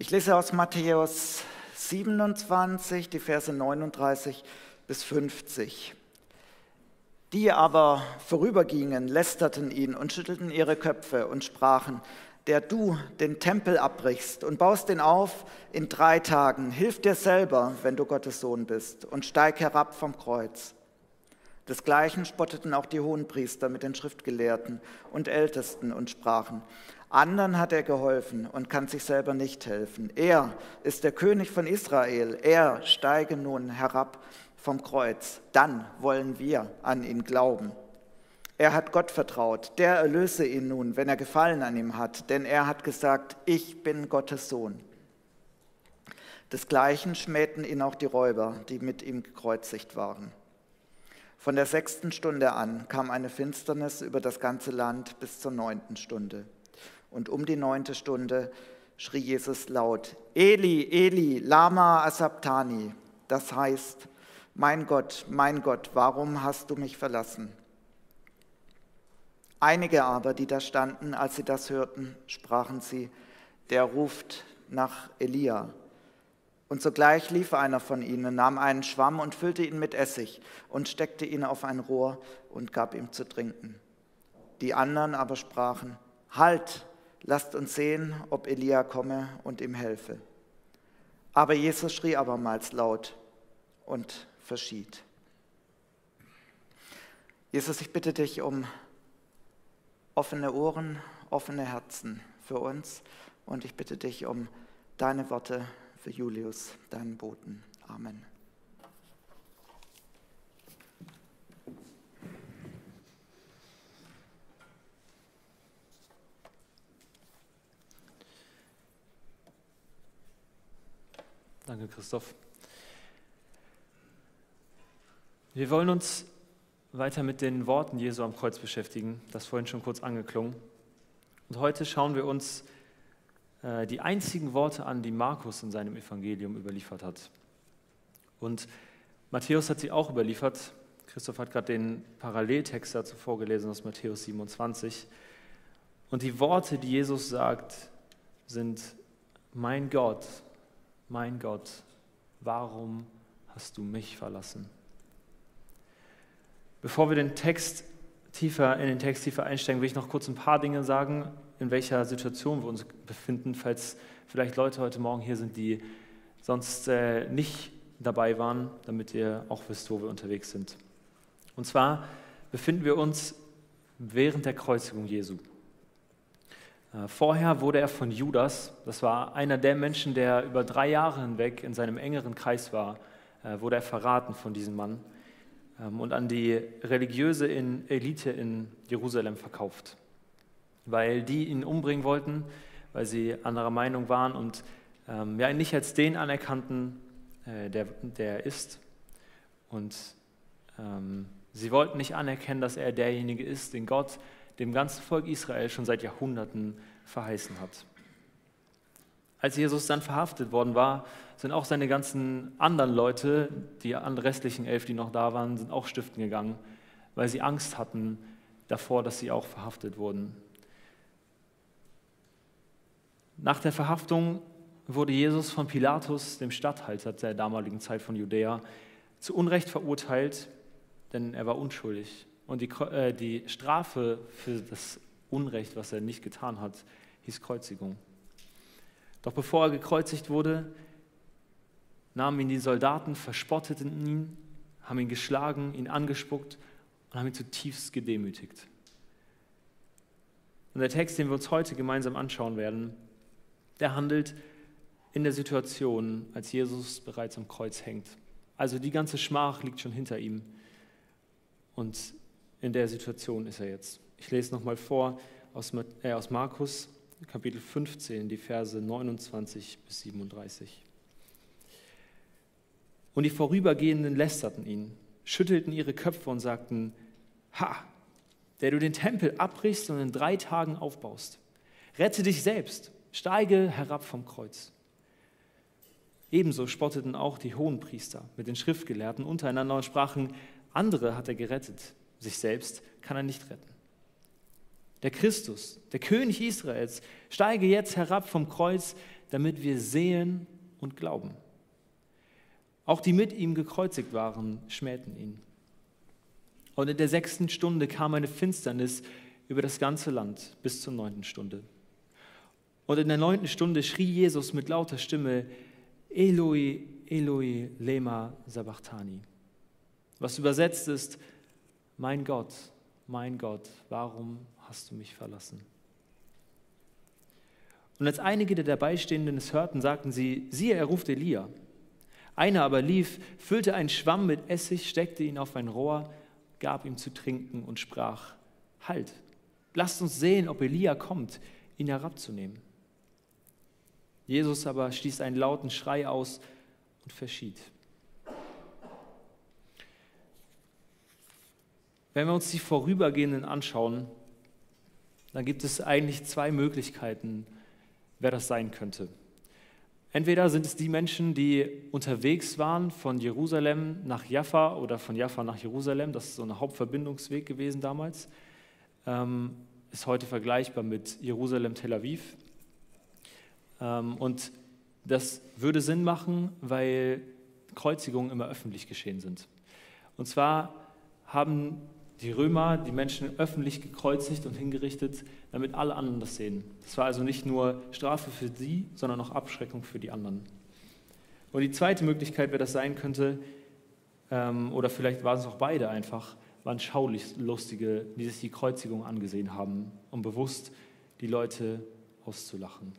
Ich lese aus Matthäus 27, die Verse 39 bis 50. Die aber vorübergingen, lästerten ihn und schüttelten ihre Köpfe und sprachen: Der du den Tempel abbrichst und baust ihn auf in 3 Tagen, hilf dir selber, wenn du Gottes Sohn bist, und steig herab vom Kreuz. Desgleichen spotteten auch die Hohenpriester mit den Schriftgelehrten und Ältesten und sprachen: Anderen hat er geholfen und kann sich selber nicht helfen. Er ist der König von Israel. Er steige nun herab vom Kreuz. Dann wollen wir an ihn glauben. Er hat Gott vertraut. Der erlöse ihn nun, wenn er Gefallen an ihm hat. Denn er hat gesagt: Ich bin Gottes Sohn. Desgleichen schmähten ihn auch die Räuber, die mit ihm gekreuzigt waren. Von der 6. Stunde an kam eine Finsternis über das ganze Land bis zur 9. Stunde. Und um die 9. Stunde schrie Jesus laut: Eli, Eli, lama asabtani. Das heißt: mein Gott, warum hast du mich verlassen? Einige aber, die da standen, als sie das hörten, sprachen sie: Der ruft nach Elia. Und sogleich lief einer von ihnen, nahm einen Schwamm und füllte ihn mit Essig und steckte ihn auf ein Rohr und gab ihm zu trinken. Die anderen aber sprachen: Halt, lasst uns sehen, ob Elia komme und ihm helfe. Aber Jesus schrie abermals laut und verschied. Jesus, ich bitte dich um offene Ohren, offene Herzen für uns, und ich bitte dich um deine Worte für Julius, deinen Boten. Amen. Danke, Christoph. Wir wollen uns weiter mit den Worten Jesu am Kreuz beschäftigen, das vorhin schon kurz angeklungen. Und heute schauen wir uns die einzigen Worte an, die Markus in seinem Evangelium überliefert hat. Und Matthäus hat sie auch überliefert. Christoph hat gerade den Paralleltext dazu vorgelesen aus Matthäus 27. Und die Worte, die Jesus sagt, sind: Mein Gott, warum hast du mich verlassen? Bevor wir in den Text tiefer einsteigen, will ich noch kurz ein paar Dinge sagen, in welcher Situation wir uns befinden, falls vielleicht Leute heute Morgen hier sind, die sonst nicht dabei waren, damit ihr auch wisst, wo wir unterwegs sind. Und zwar befinden wir uns während der Kreuzigung Jesu. Vorher wurde er von Judas, das war einer der Menschen, der über 3 Jahre hinweg in seinem engeren Kreis war, wurde er verraten von diesem Mann und an die religiöse Elite in Jerusalem verkauft, weil die ihn umbringen wollten, weil sie anderer Meinung waren und ihn nicht als den anerkannten, der er ist. Und sie wollten nicht anerkennen, dass er derjenige ist, den Gott dem ganzen Volk Israel schon seit Jahrhunderten verheißen hat. Als Jesus dann verhaftet worden war, sind auch seine ganzen anderen Leute, die restlichen 11, die noch da waren, sind auch stiften gegangen, weil sie Angst hatten davor, dass sie auch verhaftet wurden. Nach der Verhaftung wurde Jesus von Pilatus, dem Statthalter der damaligen Zeit von Judäa, zu Unrecht verurteilt, denn er war unschuldig. Und die Strafe für das Unrecht, was er nicht getan hat, hieß Kreuzigung. Doch bevor er gekreuzigt wurde, nahmen ihn die Soldaten, verspotteten ihn, haben ihn geschlagen, ihn angespuckt und haben ihn zutiefst gedemütigt. Und der Text, den wir uns heute gemeinsam anschauen werden, der handelt in der Situation, als Jesus bereits am Kreuz hängt. Also die ganze Schmach liegt schon hinter ihm. Und in der Situation ist er jetzt. Ich lese nochmal vor aus Markus, Kapitel 15, die Verse 29 bis 37. Und die Vorübergehenden lästerten ihn, schüttelten ihre Köpfe und sagten: Ha, der du den Tempel abbrichst und in 3 Tagen aufbaust. Rette dich selbst, steige herab vom Kreuz. Ebenso spotteten auch die Hohenpriester mit den Schriftgelehrten untereinander und sprachen: Andere hat er gerettet, sich selbst kann er nicht retten. Der Christus, der König Israels, steige jetzt herab vom Kreuz, damit wir sehen und glauben. Auch die mit ihm gekreuzigt waren, schmähten ihn. Und in der 6. Stunde kam eine Finsternis über das ganze Land bis zur 9. Stunde. Und in der 9. Stunde schrie Jesus mit lauter Stimme, Eloi, Eloi, lema sabachthani. Was übersetzt ist, mein Gott, warum hast du mich verlassen? Und als einige der Dabeistehenden es hörten, sagten sie, siehe, er ruft Elia. Einer aber lief, füllte einen Schwamm mit Essig, steckte ihn auf ein Rohr, gab ihm zu trinken und sprach, halt, lasst uns sehen, ob Elia kommt, ihn herabzunehmen. Jesus aber stieß einen lauten Schrei aus und verschied. Wenn wir uns die Vorübergehenden anschauen, dann gibt es eigentlich 2 Möglichkeiten, wer das sein könnte. Entweder sind es die Menschen, die unterwegs waren von Jerusalem nach Jaffa oder von Jaffa nach Jerusalem. Das ist so ein Hauptverbindungsweg gewesen damals. Ist heute vergleichbar mit Jerusalem-Tel Aviv. Und das würde Sinn machen, weil Kreuzigungen immer öffentlich geschehen sind. Und zwar haben die Römer die Menschen öffentlich gekreuzigt und hingerichtet, damit alle anderen das sehen. Das war also nicht nur Strafe für sie, sondern auch Abschreckung für die anderen. Und die zweite Möglichkeit, wer das sein könnte, oder vielleicht waren es auch beide einfach, waren Schaulustige, die sich die Kreuzigung angesehen haben, um bewusst die Leute auszulachen.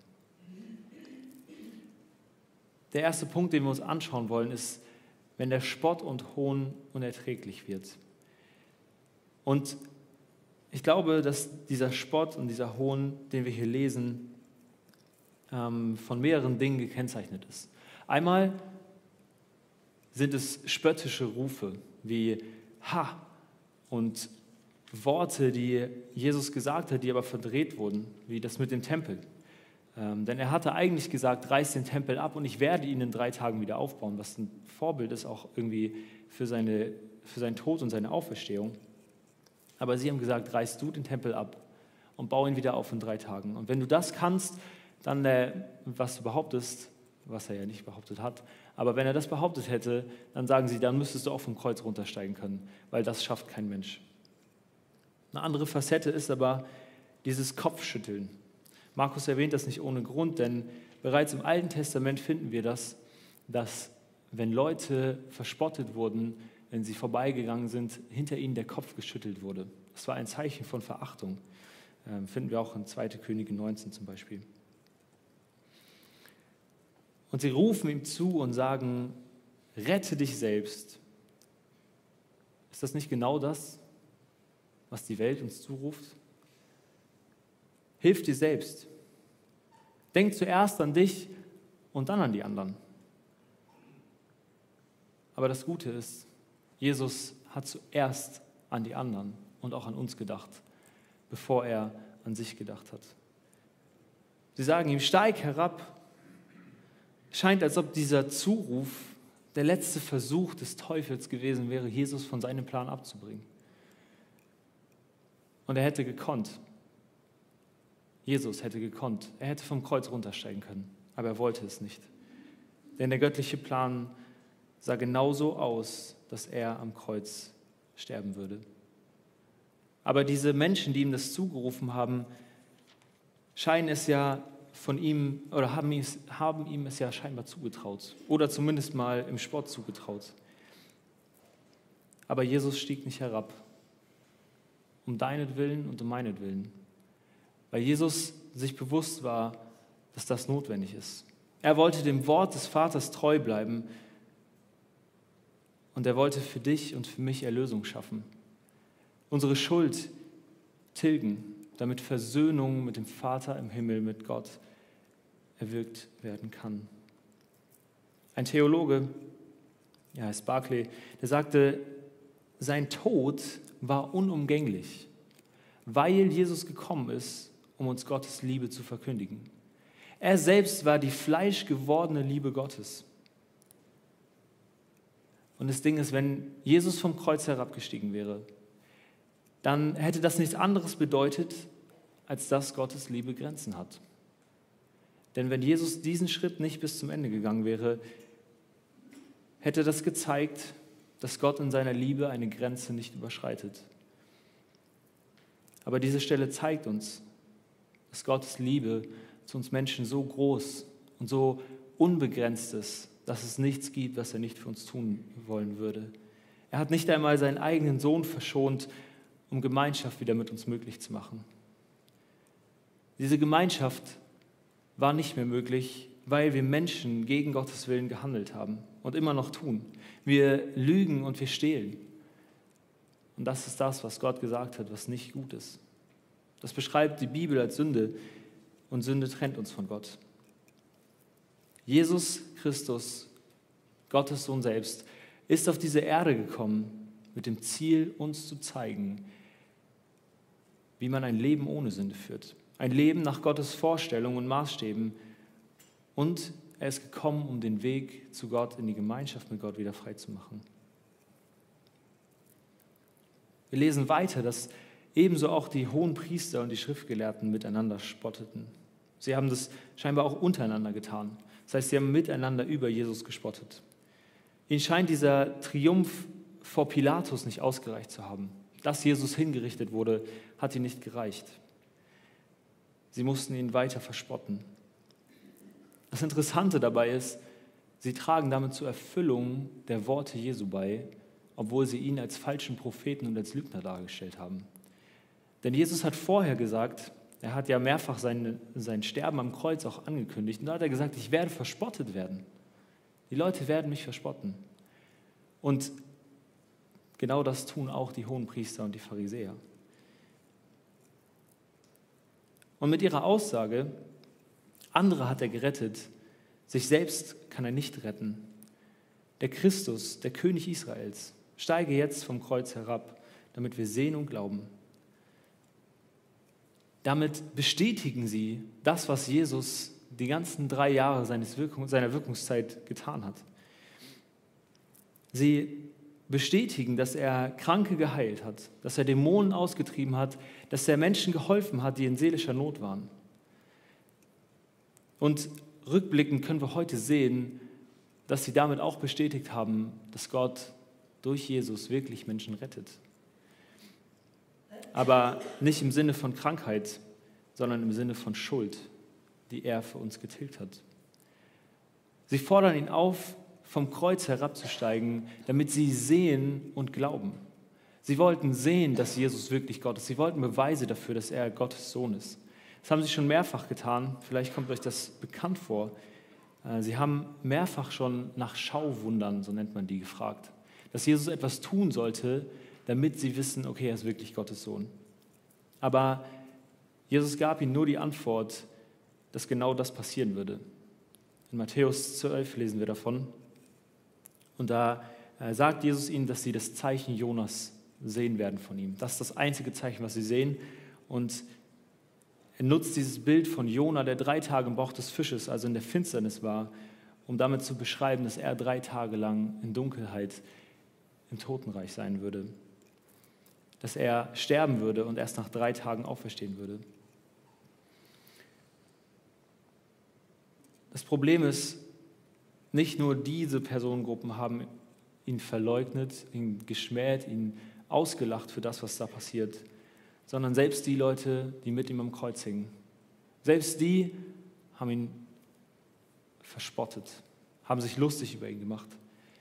Der erste Punkt, den wir uns anschauen wollen, ist, wenn der Spott und Hohn unerträglich wird. Und ich glaube, dass dieser Spott und dieser Hohn, den wir hier lesen, von mehreren Dingen gekennzeichnet ist. Einmal sind es spöttische Rufe wie Ha und Worte, die Jesus gesagt hat, die aber verdreht wurden, wie das mit dem Tempel. Denn er hatte eigentlich gesagt, reiß den Tempel ab und ich werde ihn in 3 Tagen wieder aufbauen, was ein Vorbild ist auch irgendwie für seinen Tod und seine Auferstehung. Aber sie haben gesagt, reiß du den Tempel ab und bau ihn wieder auf in 3 Tagen. Und wenn du das kannst, dann, was du behauptest, was er ja nicht behauptet hat, aber wenn er das behauptet hätte, dann sagen sie, dann müsstest du auch vom Kreuz runtersteigen können, weil das schafft kein Mensch. Eine andere Facette ist aber dieses Kopfschütteln. Markus erwähnt das nicht ohne Grund, denn bereits im Alten Testament finden wir das, dass wenn Leute verspottet wurden, wenn sie vorbeigegangen sind, hinter ihnen der Kopf geschüttelt wurde. Das war ein Zeichen von Verachtung. Finden wir auch in 2. Könige 19 zum Beispiel. Und sie rufen ihm zu und sagen, rette dich selbst. Ist das nicht genau das, was die Welt uns zuruft? Hilf dir selbst. Denk zuerst an dich und dann an die anderen. Aber das Gute ist, Jesus hat zuerst an die anderen und auch an uns gedacht, bevor er an sich gedacht hat. Sie sagen ihm, steig herab. Scheint, als ob dieser Zuruf der letzte Versuch des Teufels gewesen wäre, Jesus von seinem Plan abzubringen. Und er hätte gekonnt. Jesus hätte gekonnt. Er hätte vom Kreuz runtersteigen können, aber er wollte es nicht. Denn der göttliche Plan sah genauso aus, dass er am Kreuz sterben würde. Aber diese Menschen, die ihm das zugerufen haben, scheinen es ja von ihm oder haben ihm es ja scheinbar zugetraut oder zumindest mal im Spott zugetraut. Aber Jesus stieg nicht herab, um deinetwillen und um meinetwillen, weil Jesus sich bewusst war, dass das notwendig ist. Er wollte dem Wort des Vaters treu bleiben und er wollte für dich und für mich Erlösung schaffen, unsere Schuld tilgen, damit Versöhnung mit dem Vater im Himmel, mit Gott, erwirkt werden kann. Ein Theologe, er heißt Barclay, der sagte, sein Tod war unumgänglich, weil Jesus gekommen ist, um uns Gottes Liebe zu verkündigen. Er selbst war die fleischgewordene Liebe Gottes. Und das Ding ist, wenn Jesus vom Kreuz herabgestiegen wäre, dann hätte das nichts anderes bedeutet, als dass Gottes Liebe Grenzen hat. Denn wenn Jesus diesen Schritt nicht bis zum Ende gegangen wäre, hätte das gezeigt, dass Gott in seiner Liebe eine Grenze nicht überschreitet. Aber diese Stelle zeigt uns, dass Gottes Liebe zu uns Menschen so groß und so unbegrenzt ist, dass es nichts gibt, was er nicht für uns tun wollen würde. Er hat nicht einmal seinen eigenen Sohn verschont, um Gemeinschaft wieder mit uns möglich zu machen. Diese Gemeinschaft war nicht mehr möglich, weil wir Menschen gegen Gottes Willen gehandelt haben und immer noch tun. Wir lügen und wir stehlen. Und das ist das, was Gott gesagt hat, was nicht gut ist. Das beschreibt die Bibel als Sünde und Sünde trennt uns von Gott. Jesus Christus, Gottes Sohn selbst, ist auf diese Erde gekommen mit dem Ziel, uns zu zeigen, wie man ein Leben ohne Sünde führt. Ein Leben nach Gottes Vorstellungen und Maßstäben. Und er ist gekommen, um den Weg zu Gott, in die Gemeinschaft mit Gott wieder frei zu machen. Wir lesen weiter, dass ebenso auch die Hohenpriester und die Schriftgelehrten miteinander spotteten. Sie haben das scheinbar auch untereinander getan. Das heißt, sie haben miteinander über Jesus gespottet. Ihnen scheint dieser Triumph vor Pilatus nicht ausgereicht zu haben. Dass Jesus hingerichtet wurde, hat ihnen nicht gereicht. Sie mussten ihn weiter verspotten. Das Interessante dabei ist, sie tragen damit zur Erfüllung der Worte Jesu bei, obwohl sie ihn als falschen Propheten und als Lügner dargestellt haben. Denn Jesus hat vorher gesagt, er hat ja mehrfach sein Sterben am Kreuz auch angekündigt, und da hat er gesagt, ich werde verspottet werden. Die Leute werden mich verspotten. Und genau das tun auch die Hohenpriester und die Pharisäer. Und mit ihrer Aussage, andere hat er gerettet, sich selbst kann er nicht retten. Der Christus, der König Israels, steige jetzt vom Kreuz herab, damit wir sehen und glauben. Damit bestätigen sie das, was Jesus die ganzen 3 Jahre seiner Wirkungszeit getan hat. Sie bestätigen, dass er Kranke geheilt hat, dass er Dämonen ausgetrieben hat, dass er Menschen geholfen hat, die in seelischer Not waren. Und rückblickend können wir heute sehen, dass sie damit auch bestätigt haben, dass Gott durch Jesus wirklich Menschen rettet. Aber nicht im Sinne von Krankheit, sondern im Sinne von Schuld, die er für uns getilgt hat. Sie fordern ihn auf, vom Kreuz herabzusteigen, damit sie sehen und glauben. Sie wollten sehen, dass Jesus wirklich Gott ist. Sie wollten Beweise dafür, dass er Gottes Sohn ist. Das haben sie schon mehrfach getan. Vielleicht kommt euch das bekannt vor. Sie haben mehrfach schon nach Schauwundern, so nennt man die, gefragt. Dass Jesus etwas tun sollte, damit sie wissen, okay, er ist wirklich Gottes Sohn. Aber Jesus gab ihnen nur die Antwort, dass genau das passieren würde. In Matthäus 12 lesen wir davon. Und da sagt Jesus ihnen, dass sie das Zeichen Jonas sehen werden von ihm. Das ist das einzige Zeichen, was sie sehen. Und er nutzt dieses Bild von Jona, der 3 Tage im Bauch des Fisches, also in der Finsternis war, um damit zu beschreiben, dass er 3 Tage lang in Dunkelheit im Totenreich sein würde. Dass er sterben würde und erst nach 3 Tagen auferstehen würde. Das Problem ist, nicht nur diese Personengruppen haben ihn verleugnet, ihn geschmäht, ihn ausgelacht für das, was da passiert, sondern selbst die Leute, die mit ihm am Kreuz hingen. Selbst die haben ihn verspottet, haben sich lustig über ihn gemacht.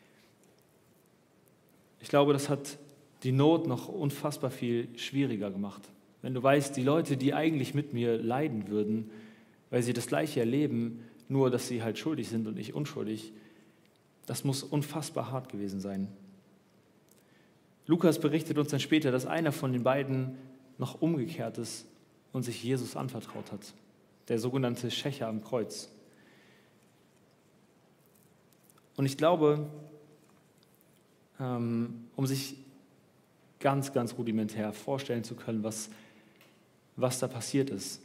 Ich glaube, das hat die Not noch unfassbar viel schwieriger gemacht. Wenn du weißt, die Leute, die eigentlich mit mir leiden würden, weil sie das Gleiche erleben, nur dass sie halt schuldig sind und ich unschuldig, das muss unfassbar hart gewesen sein. Lukas berichtet uns dann später, dass einer von den beiden noch umgekehrt ist und sich Jesus anvertraut hat, der sogenannte Schächer am Kreuz. Und ich glaube, um sich ganz, ganz rudimentär vorstellen zu können, was da passiert ist.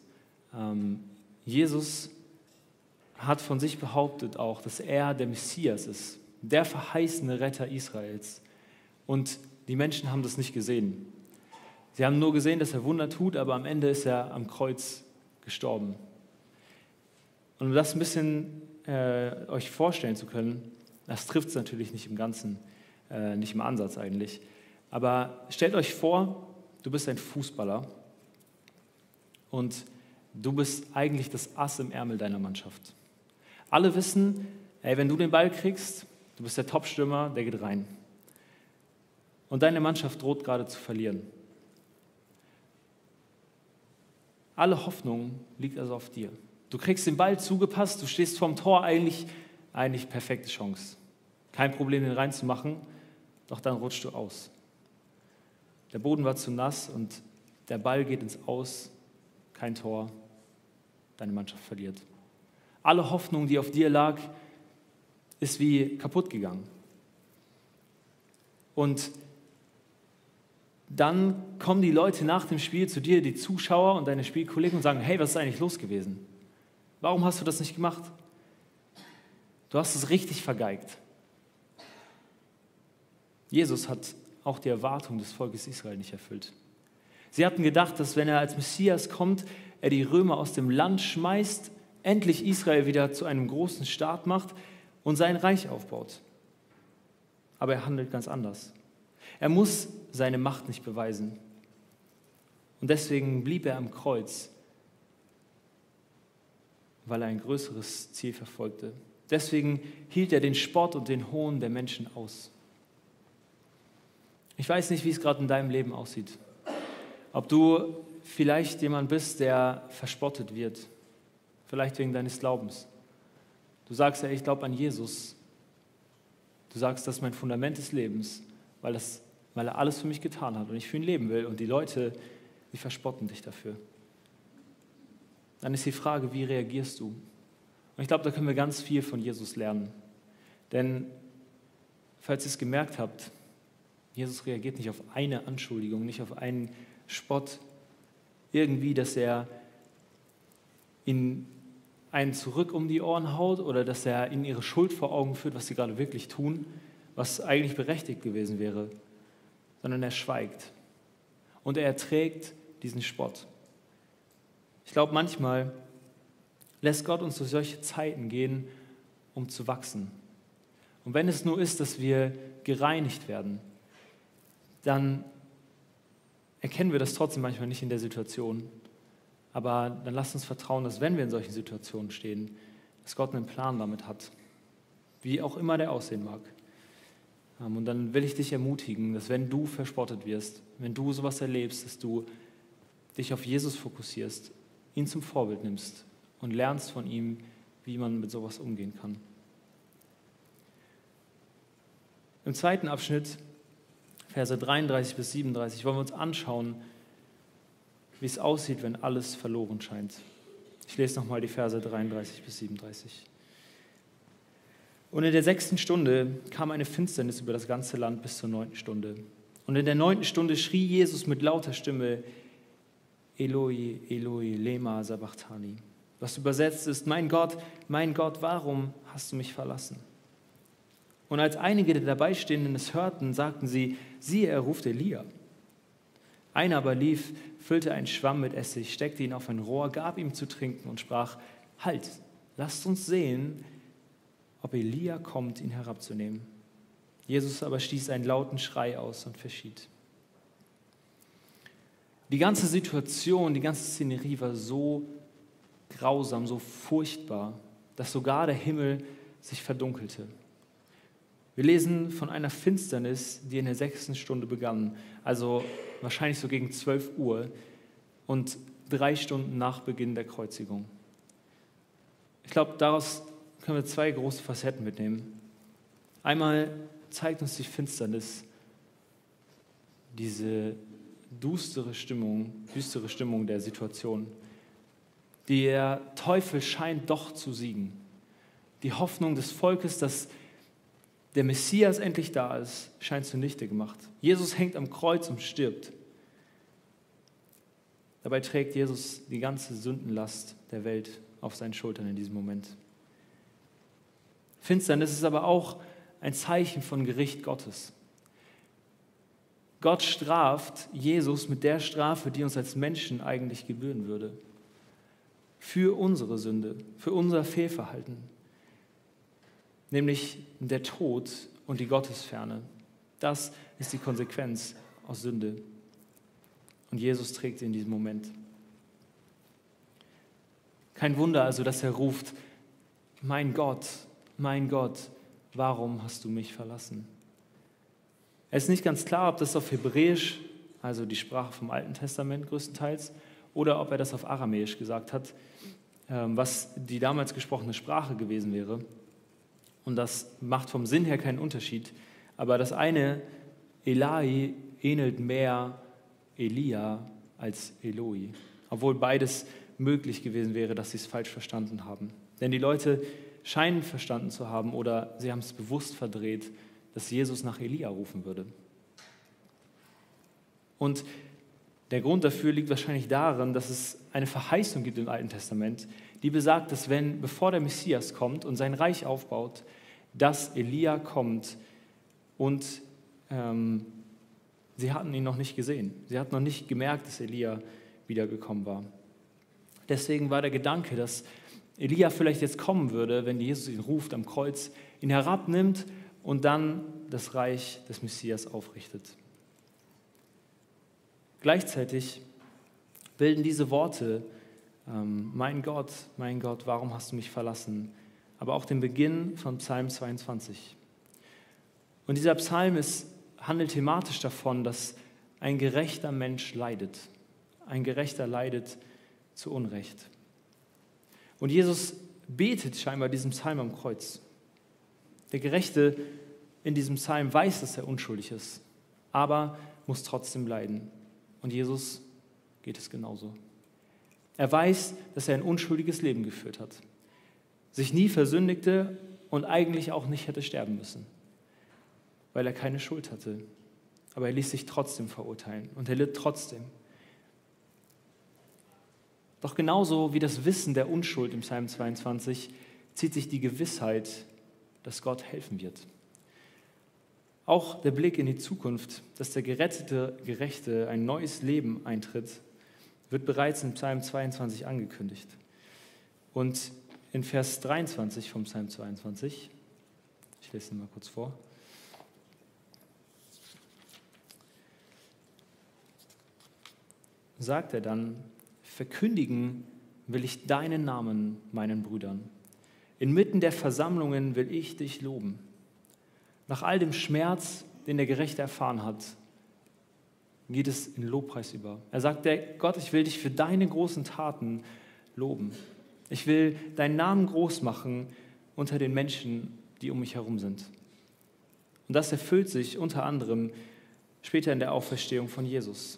Jesus hat von sich behauptet auch, dass er der Messias ist, der verheißene Retter Israels. Und die Menschen haben das nicht gesehen. Sie haben nur gesehen, dass er Wunder tut, aber am Ende ist er am Kreuz gestorben. Und um das ein bisschen euch vorstellen zu können, das trifft es natürlich nicht im Ganzen, nicht im Ansatz eigentlich, aber stellt euch vor, du bist ein Fußballer und du bist eigentlich das Ass im Ärmel deiner Mannschaft. Alle wissen, ey, wenn du den Ball kriegst, du bist der Top-Stürmer, der geht rein. Und deine Mannschaft droht gerade zu verlieren. Alle Hoffnung liegt also auf dir. Du kriegst den Ball zugepasst, du stehst vorm Tor, eigentlich perfekte Chance. Kein Problem, den reinzumachen, doch dann rutschst du aus. Der Boden war zu nass und der Ball geht ins Aus, kein Tor, deine Mannschaft verliert. Alle Hoffnung, die auf dir lag, ist wie kaputt gegangen. Und dann kommen die Leute nach dem Spiel zu dir, die Zuschauer und deine Spielkollegen, und sagen, hey, was ist eigentlich los gewesen? Warum hast du das nicht gemacht? Du hast es richtig vergeigt. Jesus hat auch die Erwartung des Volkes Israel nicht erfüllt. Sie hatten gedacht, dass wenn er als Messias kommt, er die Römer aus dem Land schmeißt, endlich Israel wieder zu einem großen Staat macht und sein Reich aufbaut. Aber er handelt ganz anders. Er muss seine Macht nicht beweisen. Und deswegen blieb er am Kreuz, weil er ein größeres Ziel verfolgte. Deswegen hielt er den Spott und den Hohn der Menschen aus. Ich weiß nicht, wie es gerade in deinem Leben aussieht. Ob du vielleicht jemand bist, der verspottet wird, vielleicht wegen deines Glaubens. Du sagst ja, ich glaube an Jesus. Du sagst, das ist mein Fundament des Lebens, weil er alles für mich getan hat und ich für ihn leben will. Und die Leute, die verspotten dich dafür. Dann ist die Frage, wie reagierst du? Und ich glaube, da können wir ganz viel von Jesus lernen. Denn, falls ihr es gemerkt habt, Jesus reagiert nicht auf eine Anschuldigung, nicht auf einen Spott, irgendwie, dass er in einen zurück um die Ohren haut oder dass er ihnen ihre Schuld vor Augen führt, was sie gerade wirklich tun, was eigentlich berechtigt gewesen wäre, sondern er schweigt und er erträgt diesen Spott. Ich glaube, manchmal lässt Gott uns durch solche Zeiten gehen, um zu wachsen. Und wenn es nur ist, dass wir gereinigt werden, dann erkennen wir das trotzdem manchmal nicht in der Situation. Aber dann lasst uns vertrauen, dass wenn wir in solchen Situationen stehen, dass Gott einen Plan damit hat, wie auch immer der aussehen mag. Und dann will ich dich ermutigen, dass wenn du verspottet wirst, wenn du sowas erlebst, dass du dich auf Jesus fokussierst, ihn zum Vorbild nimmst und lernst von ihm, wie man mit sowas umgehen kann. Im zweiten Abschnitt, Verse 33 bis 37, wollen wir uns anschauen, wie es aussieht, wenn alles verloren scheint. Ich lese nochmal die Verse 33 bis 37. Und in der 6. Stunde kam eine Finsternis über das ganze Land bis zur 9. Stunde. Und in der 9. Stunde schrie Jesus mit lauter Stimme, Eloi, Eloi, lema sabachthani. Was übersetzt ist, mein Gott, warum hast du mich verlassen? Und als einige der Dabeistehenden es hörten, sagten sie, siehe, er ruft Elia. Einer aber lief, füllte einen Schwamm mit Essig, steckte ihn auf ein Rohr, gab ihm zu trinken und sprach, halt, lasst uns sehen, ob Elia kommt, ihn herabzunehmen. Jesus aber stieß einen lauten Schrei aus und verschied. Die ganze Situation, die ganze Szenerie war so grausam, so furchtbar, dass sogar der Himmel sich verdunkelte. Wir lesen von einer Finsternis, die in der 6. Stunde begann, also wahrscheinlich so gegen 12 Uhr und 3 Stunden nach Beginn der Kreuzigung. Ich glaube, daraus können wir 2 große Facetten mitnehmen. Einmal zeigt uns die Finsternis diese düstere Stimmung der Situation. Der Teufel scheint doch zu siegen. Die Hoffnung des Volkes, dass der Messias endlich da ist, scheint zunichte gemacht. Jesus hängt am Kreuz und stirbt. Dabei trägt Jesus die ganze Sündenlast der Welt auf seinen Schultern in diesem Moment. Finsternis ist aber auch ein Zeichen von Gericht Gottes. Gott straft Jesus mit der Strafe, die uns als Menschen eigentlich gebühren würde. für unsere Sünde, für unser Fehlverhalten, nämlich der Tod und die Gottesferne. Das ist die Konsequenz aus Sünde. Und Jesus trägt sie in diesem Moment. Kein Wunder also, dass er ruft, mein Gott, warum hast du mich verlassen? Es ist nicht ganz klar, ob das auf Hebräisch, also die Sprache vom Alten Testament größtenteils, oder ob er das auf Aramäisch gesagt hat, was die damals gesprochene Sprache gewesen wäre. Und das macht vom Sinn her keinen Unterschied. Aber das eine, Elai, ähnelt mehr Elia als Eloi. Obwohl beides möglich gewesen wäre, dass sie es falsch verstanden haben. Denn die Leute scheinen verstanden zu haben oder sie haben es bewusst verdreht, dass Jesus nach Elia rufen würde. Und der Grund dafür liegt wahrscheinlich darin, dass es eine Verheißung gibt im Alten Testament, die besagt, dass bevor der Messias kommt und sein Reich aufbaut, dass Elia kommt und sie hatten ihn noch nicht gesehen. Sie hatten noch nicht gemerkt, dass Elia wiedergekommen war. Deswegen war der Gedanke, dass Elia vielleicht jetzt kommen würde, wenn Jesus ihn ruft am Kreuz, ihn herabnimmt und dann das Reich des Messias aufrichtet. Gleichzeitig bilden diese Worte, mein Gott, warum hast du mich verlassen, aber auch den Beginn von Psalm 22. Und dieser Psalm handelt thematisch davon, dass ein gerechter Mensch leidet. Ein Gerechter leidet zu Unrecht. Und Jesus betet scheinbar diesen Psalm am Kreuz. Der Gerechte in diesem Psalm weiß, dass er unschuldig ist, aber muss trotzdem leiden. Und Jesus geht es genauso. Er weiß, dass er ein unschuldiges Leben geführt hat, sich nie versündigte und eigentlich auch nicht hätte sterben müssen, weil er keine Schuld hatte. Aber er ließ sich trotzdem verurteilen und er litt trotzdem. Doch genauso wie das Wissen der Unschuld im Psalm 22 zieht sich die Gewissheit, dass Gott helfen wird. Auch der Blick in die Zukunft, dass der gerettete Gerechte ein neues Leben eintritt, wird bereits in Psalm 22 angekündigt. Und in Vers 23 vom Psalm 22, ich lese ihn mal kurz vor, sagt er dann, verkündigen will ich deinen Namen meinen Brüdern. Inmitten der Versammlungen will ich dich loben. Nach all dem Schmerz, den der Gerechte erfahren hat, geht es in Lobpreis über. Er sagt, Gott, ich will dich für deine großen Taten loben. Ich will deinen Namen groß machen unter den Menschen, die um mich herum sind. Und das erfüllt sich unter anderem später in der Auferstehung von Jesus.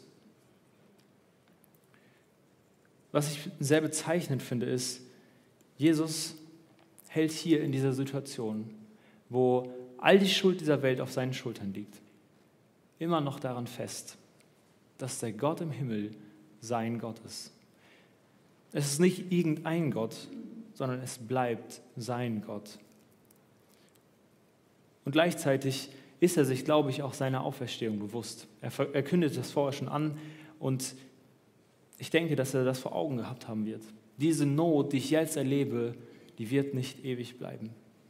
Was ich sehr bezeichnend finde, ist, Jesus hält hier in dieser Situation, wo all die Schuld dieser Welt auf seinen Schultern liegt, immer noch daran fest, dass der Gott im Himmel sein Gott ist. Es ist nicht irgendein Gott, sondern es bleibt sein Gott. Und gleichzeitig ist er sich, glaube ich, auch seiner Auferstehung bewusst. Er kündigt das vorher schon an und ich denke, dass er das vor Augen gehabt haben wird. Diese Not, die ich jetzt erlebe, die wird nicht ewig bleiben.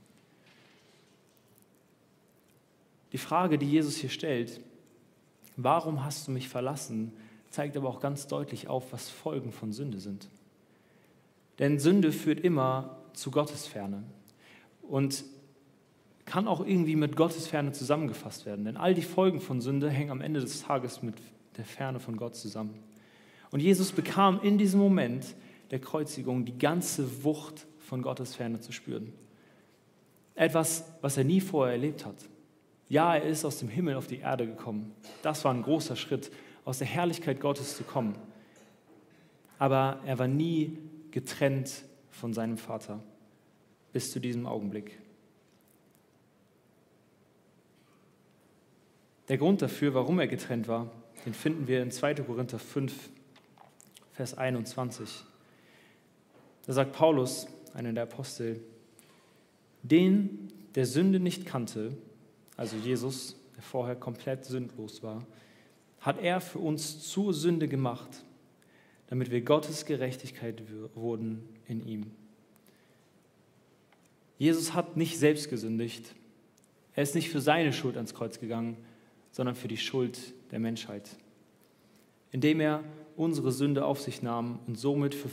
Die Frage, die Jesus hier stellt, warum hast du mich verlassen, zeigt aber auch ganz deutlich auf, was Folgen von Sünde sind. Denn Sünde führt immer zu Gottesferne und kann auch irgendwie mit Gottesferne zusammengefasst werden. Denn all die Folgen von Sünde hängen am Ende des Tages mit der Ferne von Gott zusammen. Und Jesus bekam in diesem Moment der Kreuzigung die ganze Wucht von Gottes Ferne zu spüren. Etwas, was er nie vorher erlebt hat. Ja, er ist aus dem Himmel auf die Erde gekommen. Das war ein großer Schritt, aus der Herrlichkeit Gottes zu kommen. Aber er war nie getrennt von seinem Vater bis zu diesem Augenblick. Der Grund dafür, warum er getrennt war, den finden wir in 2. Korinther 5, Vers 21. Da sagt Paulus, einer der Apostel, den, der Sünde nicht kannte, also Jesus, der vorher komplett sündlos war, hat er für uns zur Sünde gemacht, damit wir Gottes Gerechtigkeit wurden in ihm. Jesus hat nicht selbst gesündigt. Er ist nicht für seine Schuld ans Kreuz gegangen, sondern für die Schuld der Menschheit, indem er unsere Sünde auf sich nahm und somit für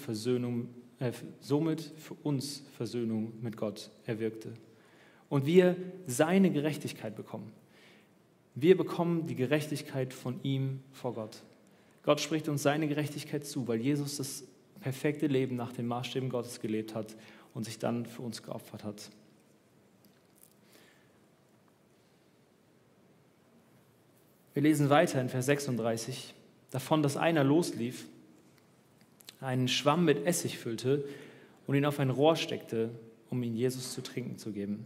uns Versöhnung mit Gott erwirkte. Und wir seine Gerechtigkeit bekommen. Wir bekommen die Gerechtigkeit von ihm vor Gott. Gott spricht uns seine Gerechtigkeit zu, weil Jesus das perfekte Leben nach den Maßstäben Gottes gelebt hat und sich dann für uns geopfert hat. Wir lesen weiter in Vers 36, davon, dass einer loslief, einen Schwamm mit Essig füllte und ihn auf ein Rohr steckte, um ihn Jesus zu trinken zu geben.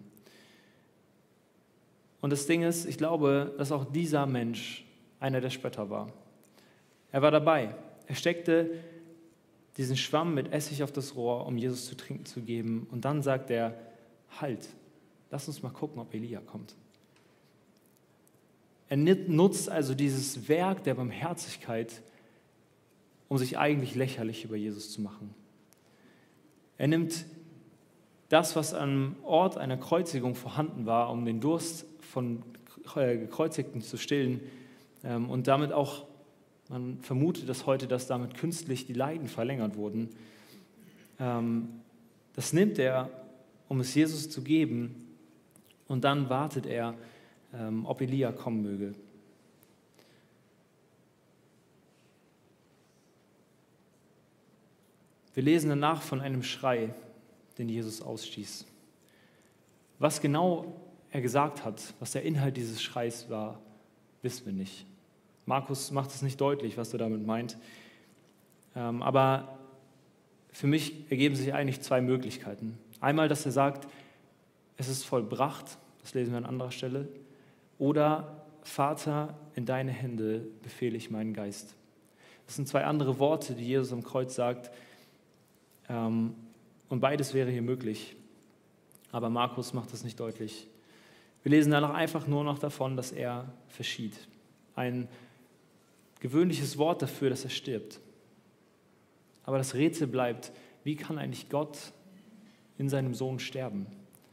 Und das Ding ist, ich glaube, dass auch dieser Mensch einer der Spötter war. Er war dabei. Er steckte diesen Schwamm mit Essig auf das Rohr, um Jesus zu trinken zu geben. Und dann sagt er, halt, lass uns mal gucken, ob Elia kommt. Er nutzt also dieses Werk der Barmherzigkeit, um sich eigentlich lächerlich über Jesus zu machen. Er nimmt das, was am Ort einer Kreuzigung vorhanden war, um den Durst von Gekreuzigten zu stillen und damit auch, man vermutet das heute, dass damit künstlich die Leiden verlängert wurden. Das nimmt er, um es Jesus zu geben, und dann wartet er, ob Elia kommen möge. Wir lesen danach von einem Schrei, den Jesus ausstieß. Was genau er gesagt hat, was der Inhalt dieses Schreis war, wissen wir nicht. Markus macht es nicht deutlich, was er damit meint. Aber für mich ergeben sich eigentlich zwei Möglichkeiten. Einmal, dass er sagt, es ist vollbracht, das lesen wir an anderer Stelle, oder Vater, in deine Hände befehle ich meinen Geist. Das sind zwei andere Worte, die Jesus am Kreuz sagt, und beides wäre hier möglich. Aber Markus macht das nicht deutlich. Wir lesen danach einfach nur noch davon, dass er verschied. Ein gewöhnliches Wort dafür, dass er stirbt. Aber das Rätsel bleibt, wie kann eigentlich Gott in seinem Sohn sterben?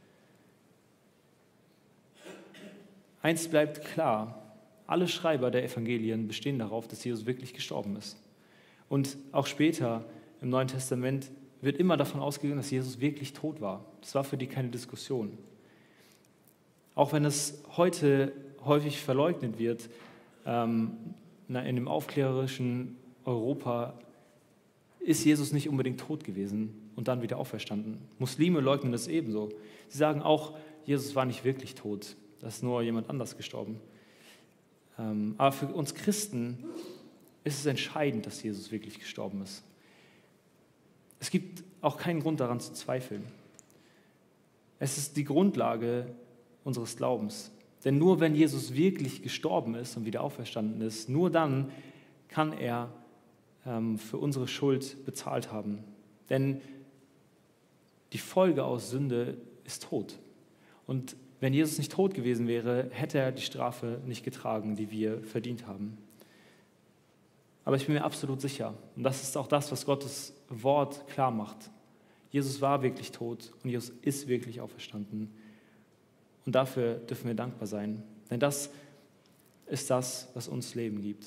Eins bleibt klar, alle Schreiber der Evangelien bestehen darauf, dass Jesus wirklich gestorben ist. Und auch später im Neuen Testament wird immer davon ausgegangen, dass Jesus wirklich tot war. Das war für die keine Diskussion. Auch wenn es heute häufig verleugnet wird, in dem aufklärerischen Europa ist Jesus nicht unbedingt tot gewesen und dann wieder auferstanden. Muslime leugnen das ebenso. Sie sagen auch, Jesus war nicht wirklich tot, da ist nur jemand anders gestorben. Aber für uns Christen ist es entscheidend, dass Jesus wirklich gestorben ist. Es gibt auch keinen Grund daran zu zweifeln. Es ist die Grundlage unseres Glaubens. Denn nur wenn Jesus wirklich gestorben ist und wieder auferstanden ist, nur dann kann er für unsere Schuld bezahlt haben. Denn die Folge aus Sünde ist Tod. Und wenn Jesus nicht tot gewesen wäre, hätte er die Strafe nicht getragen, die wir verdient haben. Aber ich bin mir absolut sicher, und das ist auch das, was Gottes Wort klar macht. Jesus war wirklich tot und Jesus ist wirklich auferstanden. Und dafür dürfen wir dankbar sein. Denn das ist das, was uns Leben gibt.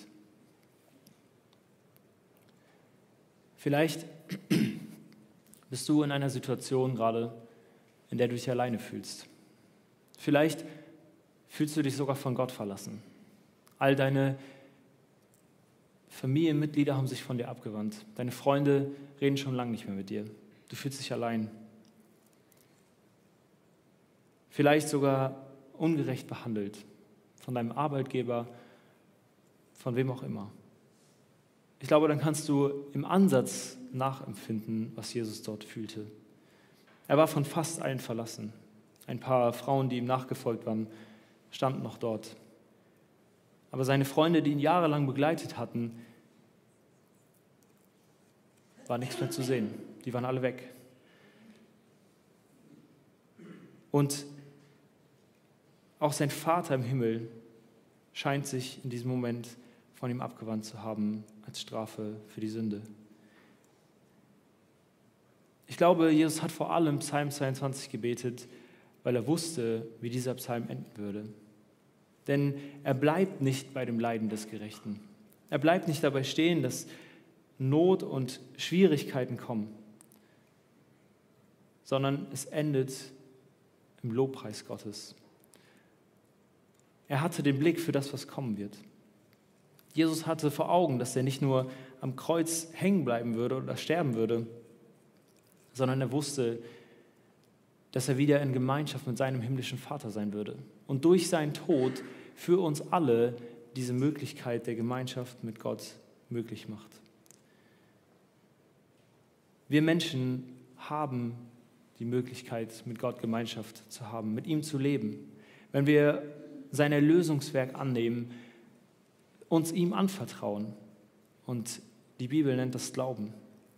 Vielleicht bist du in einer Situation gerade, in der du dich alleine fühlst. Vielleicht fühlst du dich sogar von Gott verlassen. All deine Familienmitglieder haben sich von dir abgewandt. Deine Freunde reden schon lange nicht mehr mit dir. Du fühlst dich allein. Vielleicht sogar ungerecht behandelt von deinem Arbeitgeber, von wem auch immer. Ich glaube, dann kannst du im Ansatz nachempfinden, was Jesus dort fühlte. Er war von fast allen verlassen. Ein paar Frauen, die ihm nachgefolgt waren, standen noch dort. Aber seine Freunde, die ihn jahrelang begleitet hatten, war nichts mehr zu sehen. Die waren alle weg. Und auch sein Vater im Himmel scheint sich in diesem Moment von ihm abgewandt zu haben als Strafe für die Sünde. Ich glaube, Jesus hat vor allem Psalm 22 gebetet, weil er wusste, wie dieser Psalm enden würde. Denn er bleibt nicht bei dem Leiden des Gerechten. Er bleibt nicht dabei stehen, dass Not und Schwierigkeiten kommen, sondern es endet im Lobpreis Gottes. Er hatte den Blick für das, was kommen wird. Jesus hatte vor Augen, dass er nicht nur am Kreuz hängen bleiben würde oder sterben würde, sondern er wusste, dass er wieder in Gemeinschaft mit seinem himmlischen Vater sein würde und durch seinen Tod für uns alle diese Möglichkeit der Gemeinschaft mit Gott möglich macht. Wir Menschen haben die Möglichkeit, mit Gott Gemeinschaft zu haben, mit ihm zu leben. Wenn wir sein Erlösungswerk annehmen, uns ihm anvertrauen. Und die Bibel nennt das Glauben.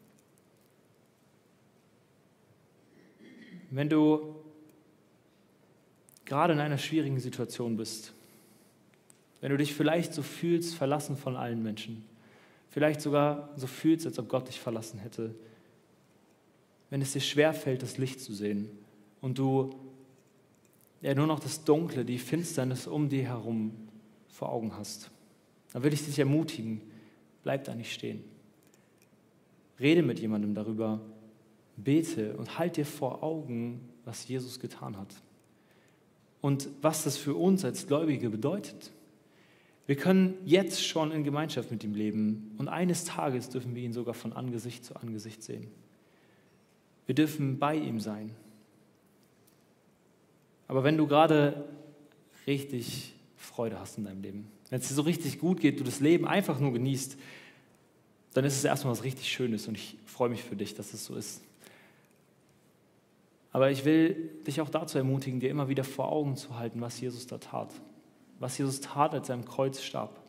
Wenn du gerade in einer schwierigen Situation bist, wenn du dich vielleicht so fühlst, verlassen von allen Menschen, vielleicht sogar so fühlst, als ob Gott dich verlassen hätte, wenn es dir schwerfällt, das Licht zu sehen und du nur noch das Dunkle, die Finsternis um dir herum vor Augen hast, dann will ich dich ermutigen, bleib da nicht stehen. Rede mit jemandem darüber, bete und halt dir vor Augen, was Jesus getan hat und was das für uns als Gläubige bedeutet. Wir können jetzt schon in Gemeinschaft mit ihm leben und eines Tages dürfen wir ihn sogar von Angesicht zu Angesicht sehen. Wir dürfen bei ihm sein. Aber wenn du gerade richtig Freude hast in deinem Leben, wenn es dir so richtig gut geht, du das Leben einfach nur genießt, dann ist es erstmal was richtig Schönes und ich freue mich für dich, dass es so ist. Aber ich will dich auch dazu ermutigen, dir immer wieder vor Augen zu halten, was Jesus da tat. Was Jesus tat, als er am Kreuz starb.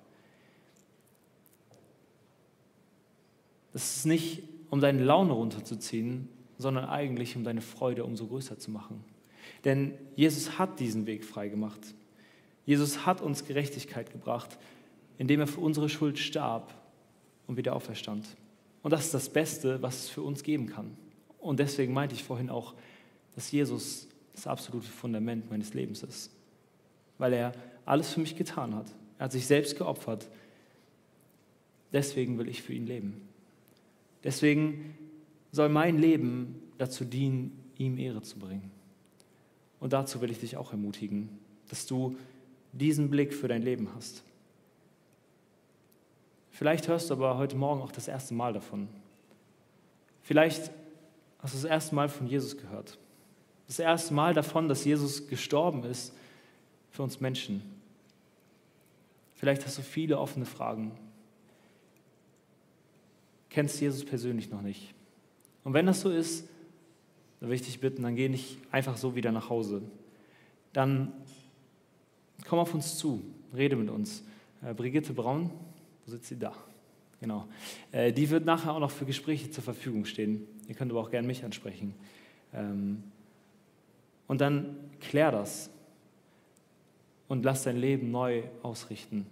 Das ist nicht, um deine Laune runterzuziehen, sondern eigentlich, um deine Freude umso größer zu machen. Denn Jesus hat diesen Weg frei gemacht. Jesus hat uns Gerechtigkeit gebracht, indem er für unsere Schuld starb und wieder auferstand. Und das ist das Beste, was es für uns geben kann. Und deswegen meinte ich vorhin auch, dass Jesus das absolute Fundament meines Lebens ist. Weil er alles für mich getan hat. Er hat sich selbst geopfert. Deswegen will ich für ihn leben. Deswegen soll mein Leben dazu dienen, ihm Ehre zu bringen. Und dazu will ich dich auch ermutigen, dass du diesen Blick für dein Leben hast. Vielleicht hörst du aber heute Morgen auch das erste Mal davon. Vielleicht hast du das erste Mal von Jesus gehört. Das erste Mal davon, dass Jesus gestorben ist für uns Menschen. Vielleicht hast du viele offene Fragen. Kennst Jesus persönlich noch nicht. Und wenn das so ist, dann will ich dich bitten, dann geh nicht einfach so wieder nach Hause. Dann komm auf uns zu, rede mit uns. Brigitte Braun, wo sitzt sie? Da. Genau. Die wird nachher auch noch für Gespräche zur Verfügung stehen. Ihr könnt aber auch gerne mich ansprechen. Und dann klär das und lass dein Leben neu ausrichten.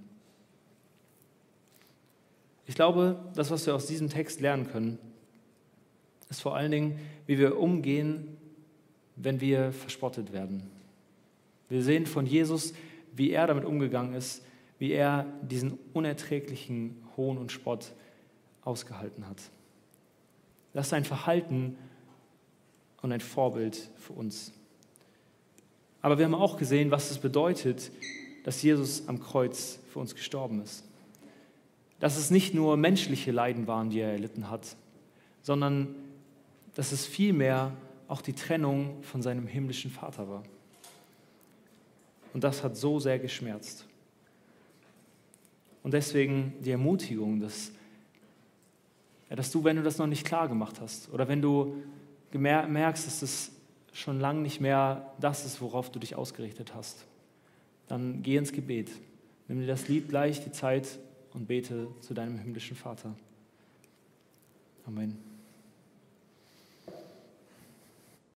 Ich glaube, das, was wir aus diesem Text lernen können, ist vor allen Dingen, wie wir umgehen, wenn wir verspottet werden. Wir sehen von Jesus, wie er damit umgegangen ist, wie er diesen unerträglichen Hohn und Spott ausgehalten hat. Das ist ein Verhalten und ein Vorbild für uns. Aber wir haben auch gesehen, was es bedeutet, dass Jesus am Kreuz für uns gestorben ist. Dass es nicht nur menschliche Leiden waren, die er erlitten hat, sondern dass es vielmehr auch die Trennung von seinem himmlischen Vater war. Und das hat so sehr geschmerzt. Und deswegen die Ermutigung, dass du, wenn du das noch nicht klar gemacht hast oder wenn du merkst, dass es schon lange nicht mehr das ist, worauf du dich ausgerichtet hast, dann geh ins Gebet. Nimm dir das Lied gleich, die Zeit und bete zu deinem himmlischen Vater. Amen.